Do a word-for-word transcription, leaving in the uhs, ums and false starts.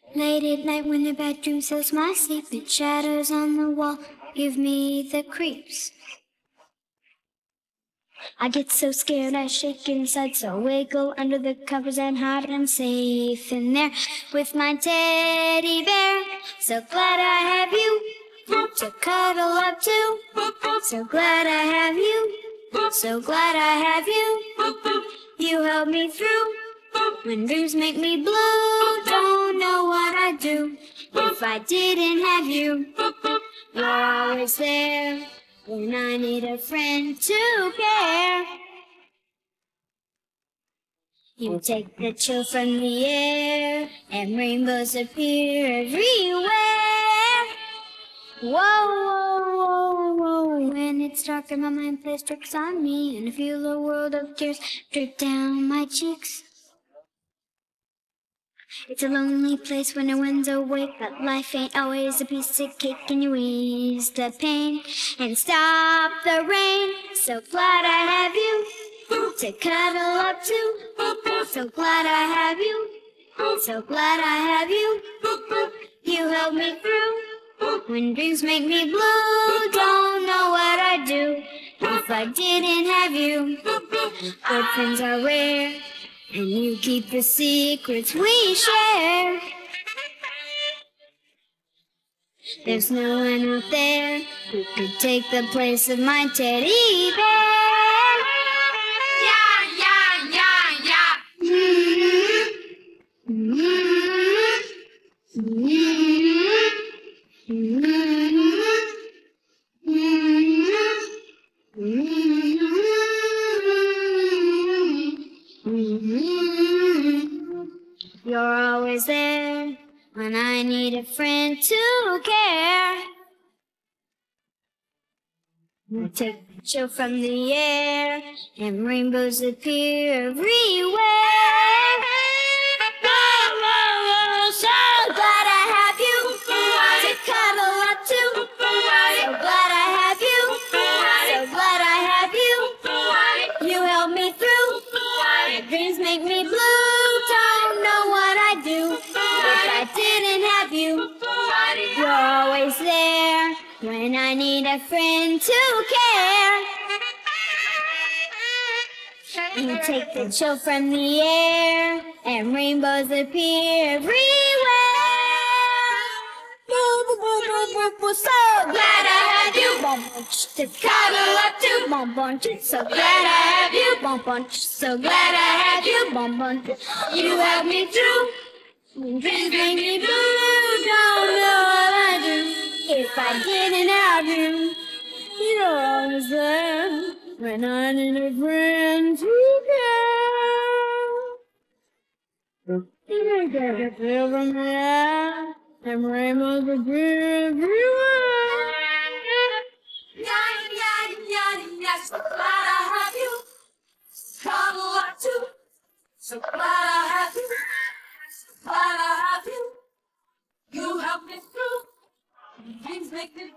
Late at night when the bad dream steals my sleep, the shadows on the wall give me the creeps. I get so scared I shake inside, so wiggle under the covers and hide. I'm safe in there with my teddy bear. So glad I have you to cuddle up to. So glad I have you. So glad I have you. You help me through when dreams make me blue. Don't know what I'd do if I didn't have you. You're always there when I need a friend to care. You take the chill from the air, and rainbows appear everywhere. Whoa, whoa, whoa, whoa. When it's dark and my mind plays tricks on me, and I feel a world of tears drip down my cheeks. It's a lonely place when no one's awake, but life ain't always a piece of cake. Can you ease the pain and stop the rain? So glad I have you to cuddle up to. So glad I have you. So glad I have you. You help me through when dreams make me blue. Don't know what I'd do if I didn't have you. Good friends are rare, and you keep the secrets we share. There's no one out there who could take the place of my teddy bear. Yeah, yeah, yeah, yeah. Mm-hmm. Mm-hmm. Mm-hmm. Mm-hmm. You're always there when I need a friend to care. I take the chill from the air, and rainbows appear everywhere. Whoa, whoa, whoa, so glad I have you to cuddle up to. So glad I have you. So glad I have you. You help me through. Your dreams make me blue. Don't know what I'd do if I didn't have you. You're always there when I need a friend to care. You take the chill from the air, and rainbows appear everywhere. So glad I have you to cuddle up to. So glad I have you. So glad I have you. You help me through when dreams make me blue. Don't know what I'd do if I didn't have you. You're always there when I need a friend to care. You take a chill from the air, and rainbows appear everywhere. Yeah, yeah, yeah, yeah. So glad I have you. Cuddle up to. So glad I have you. So glad I have you. You help me through. Dreams make me